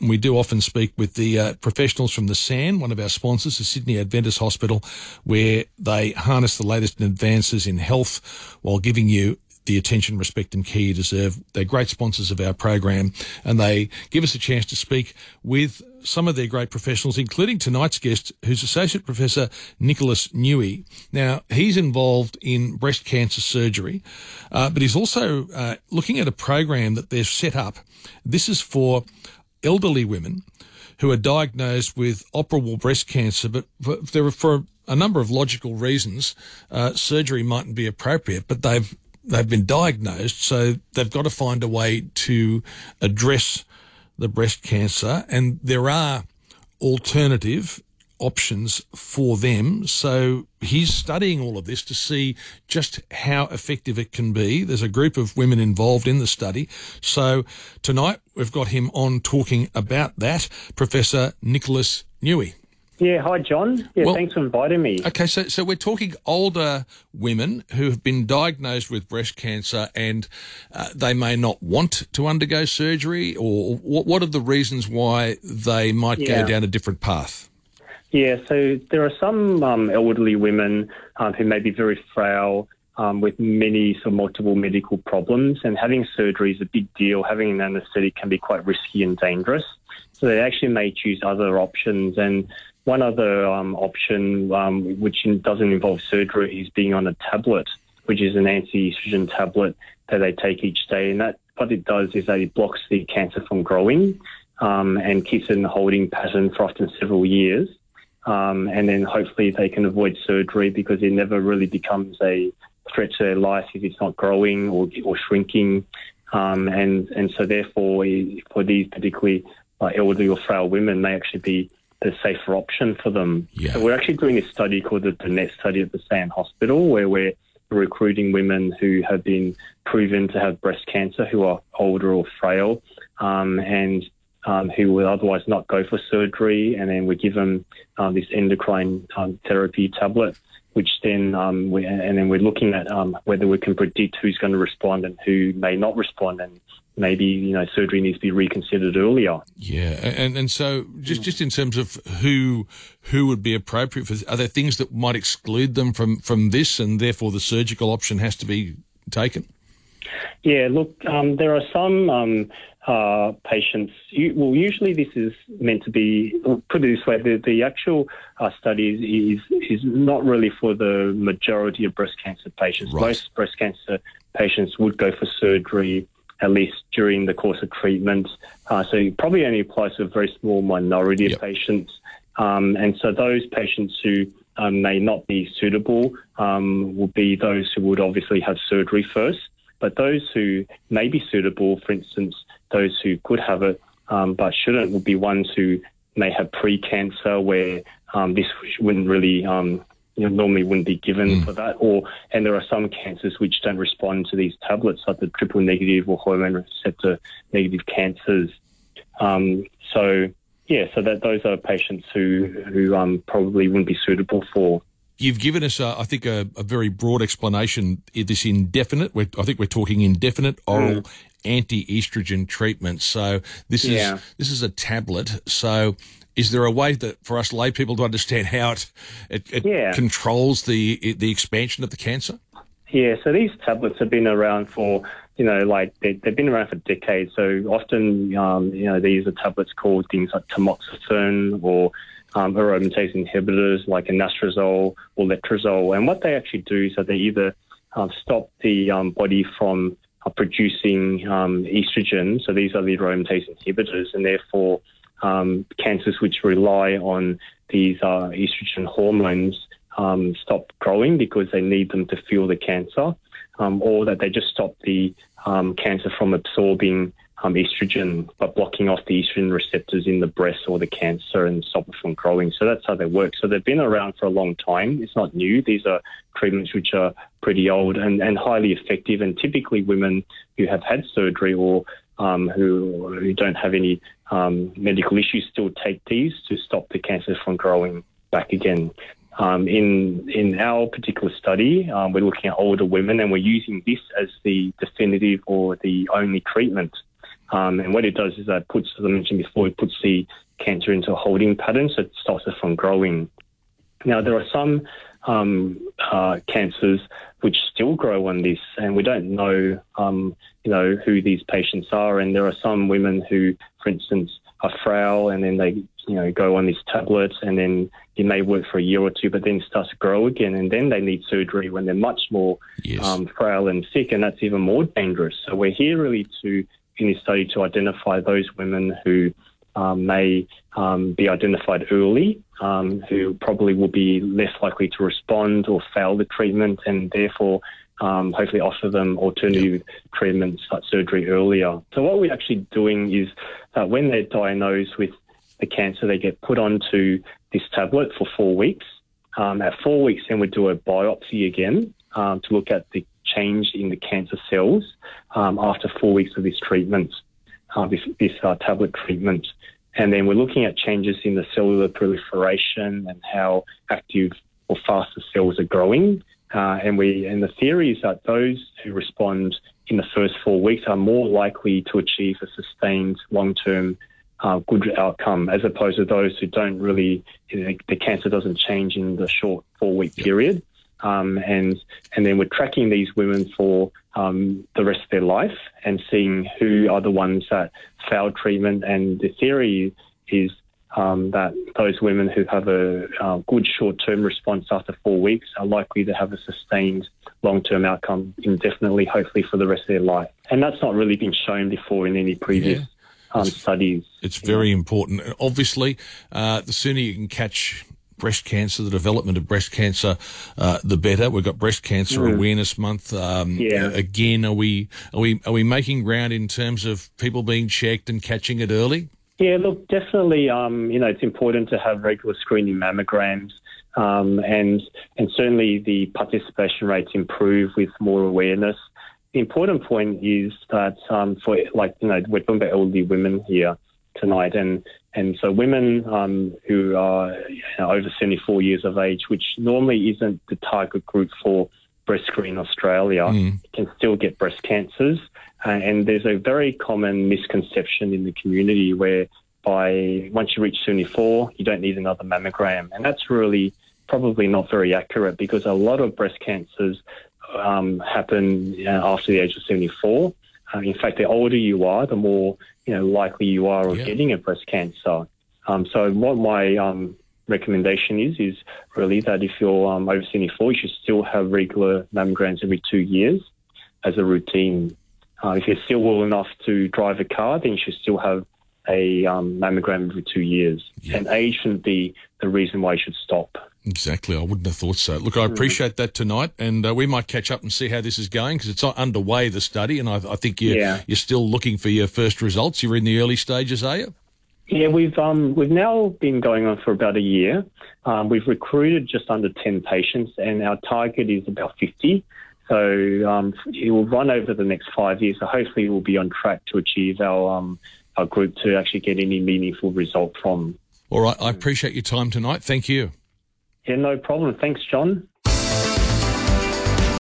We do often speak with the professionals from the SAN, one of our sponsors, the Sydney Adventist Hospital, where they harness the latest advances in health while giving you the attention, respect and care you deserve. They're great sponsors of our program, and they give us a chance to speak with some of their great professionals, including tonight's guest, who's Associate Professor Nicholas Newey. Now, he's involved in breast cancer surgery, but he's also looking at a program that they've set up. This is for elderly women who are diagnosed with operable breast cancer, but for a number of logical reasons, surgery mightn't be appropriate, but they've been diagnosed, so they've got to find a way to address the breast cancer, and there are alternative options for them. So he's studying all of this to see just how effective it can be. There's a group of women involved in the study. So tonight we've got him on talking about that, Professor Nicholas Newey. Yeah, hi, John. Yeah, thanks for inviting me. Okay, so we're talking older women who have been diagnosed with breast cancer, and they may not want to undergo surgery, or what are the reasons why they might go down a different path? Yeah, so there are some elderly women who may be very frail, with many sort of multiple medical problems, and having surgery is a big deal. Having an anaesthetic can be quite risky and dangerous. So they actually may choose other options, and one other option, which doesn't involve surgery, is being on a tablet, which is an anti-estrogen tablet that they take each day. And that what it does is that it blocks the cancer from growing and keeps it in a holding pattern for often several years. And then hopefully they can avoid surgery because it never really becomes a threat to their life if it's not growing or shrinking. And so therefore, for these particularly elderly or frail women, may actually be the safer option for them. Yeah. So we're actually doing a study called the NET study at the SAN Hospital, where we're recruiting women who have been proven to have breast cancer, who are older or frail, and who would otherwise not go for surgery. And then we give them this endocrine therapy tablet, which then we're looking at whether we can predict who's going to respond and who may not respond, and maybe surgery needs to be reconsidered earlier. Yeah, and so just in terms of who would be appropriate for, are there things that might exclude them from this, and therefore the surgical option has to be taken? Yeah, look, there are some patients. Usually this is meant to be, put it this way, the actual study is not really for the majority of breast cancer patients. Right. Most breast cancer patients would go for surgery at least during the course of treatment. So it probably only applies to a very small minority of patients. And so those patients who may not be suitable will be those who would obviously have surgery first. But those who may be suitable, for instance, those who could have it but shouldn't, will be ones who may have pre-cancer, where this wouldn't really normally wouldn't be given for that. And there are some cancers which don't respond to these tablets, like the triple negative or hormone receptor negative cancers. So those are patients who probably wouldn't be suitable for. You've given us, I think, a very broad explanation. This indefinite, I think we're talking indefinite oral anti-estrogen treatment. So this is a tablet. So is there a way that for us lay people to understand how it controls the expansion of the cancer? Yeah, so these tablets have been around for, they've been around for decades. So often, these are tablets called things like tamoxifen or aromatase inhibitors like anastrozole or letrozole. And what they actually do is that they either stop the body from producing estrogen. So these are the aromatase inhibitors, and therefore cancers which rely on these estrogen hormones stop growing because they need them to fuel the cancer, or that they just stop the cancer from absorbing estrogen by blocking off the estrogen receptors in the breast or the cancer and stop it from growing. So that's how they work. So they've been around for a long time. It's not new. These are treatments which are pretty old and highly effective, and typically women who have had surgery or who don't have any medical issues still take these to stop the cancer from growing back again. In our particular study, we're looking at older women, and we're using this as the definitive or the only treatment. And what it does is that puts, as I mentioned before, it puts the cancer into a holding pattern, so it stops it from growing. Now, there are some cancers which still grow on this, and we don't know, who these patients are. And there are some women who, for instance, are frail, and then they, go on these tablets, and then it may work for a year or two, but then it starts to grow again, and then they need surgery when they're much more frail and sick, and that's even more dangerous. So we're here really in this study to identify those women who may be identified early, who probably will be less likely to respond or fail the treatment, and therefore hopefully offer them alternative treatments like surgery earlier. So what we're actually doing is that when they're diagnosed with the cancer, they get put onto this tablet for 4 weeks. At 4 weeks, then we do a biopsy again to look at the change in the cancer cells after 4 weeks of this treatment, this tablet treatment. And then we're looking at changes in the cellular proliferation and how active or fast the cells are growing. And the theory is that those who respond in the first 4 weeks are more likely to achieve a sustained long-term good outcome, as opposed to those who don't really, the cancer doesn't change in the short 4 week period. And then we're tracking these women for the rest of their life and seeing who are the ones that failed treatment. And the theory is that those women who have a good short-term response after 4 weeks are likely to have a sustained long-term outcome indefinitely, hopefully for the rest of their life. And that's not really been shown before in any previous studies. It's very important. Obviously, the sooner you can catch breast cancer, the development of breast cancer, the better. We've got Breast Cancer Awareness Month. Again, are we making ground in terms of people being checked and catching it early? Yeah, look, definitely. It's important to have regular screening mammograms, and certainly the participation rates improve with more awareness. The important point is that we're talking about elderly women here tonight, and so women who are over 74 years of age, which normally isn't the target group for Breast Screen Australia, can still get breast cancers. And there's a very common misconception in the community where once you reach 74, you don't need another mammogram. And that's really probably not very accurate, because a lot of breast cancers happen after the age of 74. In fact, the older you are, the more likely you are of getting a breast cancer. So what my recommendation is really that if you're over 74, you should still have regular mammograms every 2 years as a routine. If you're still well enough to drive a car, then you should still have a mammogram every 2 years. And age shouldn't be the reason why you should stop. Exactly. I wouldn't have thought so. Look, I appreciate that tonight, and we might catch up and see how this is going, because it's not underway, the study, and I think you're still looking for your first results. You're in the early stages, are you? Yeah, we've now been going on for about a year. We've recruited just under 10 patients, and our target is about 50. So it will run over the next 5 years. So hopefully we'll be on track to achieve our group to actually get any meaningful result from. All right. I appreciate your time tonight. Thank you. Yeah, no problem. Thanks, John.